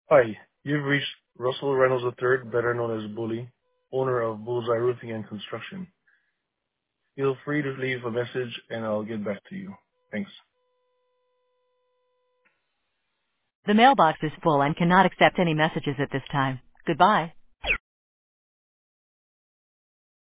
Hi, you've reached Russell Reynolds III, better known as Bully, owner of Bullseye Roofing and Construction. Feel free to leave a message and I'll get back to you. Thanks. The mailbox is full and cannot accept any messages at this time. Goodbye.